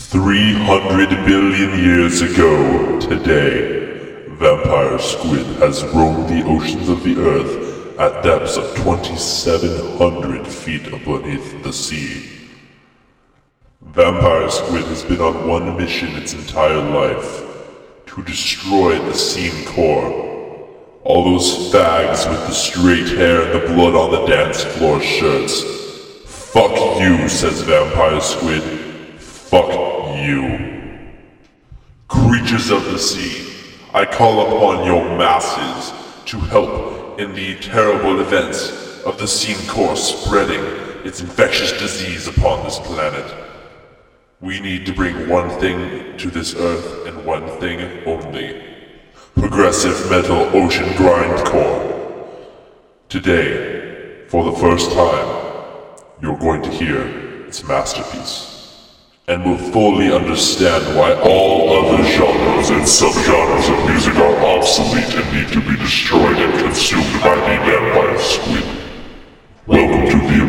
300 billion years ago, today, vampire squid has roamed the oceans of the earth at depths of 2,700 feet beneath the sea. Vampire squid has been on one mission its entire life: to destroy the scene core. All those fags with the straight hair and the blood on the dance floor shirts. Fuck you, says Vampire Squid. Fuck you. Creatures of the sea, I call upon your masses to help in the terrible events of the scene core spreading its infectious disease upon this planet. We need to bring one thing to this earth and one thing only. Progressive metal ocean grindcore. Today, for the first time, you're going to hear its masterpiece, and will fully understand why all other genres and subgenres of music are obsolete and need to be destroyed and consumed by the vampire squid. Welcome to the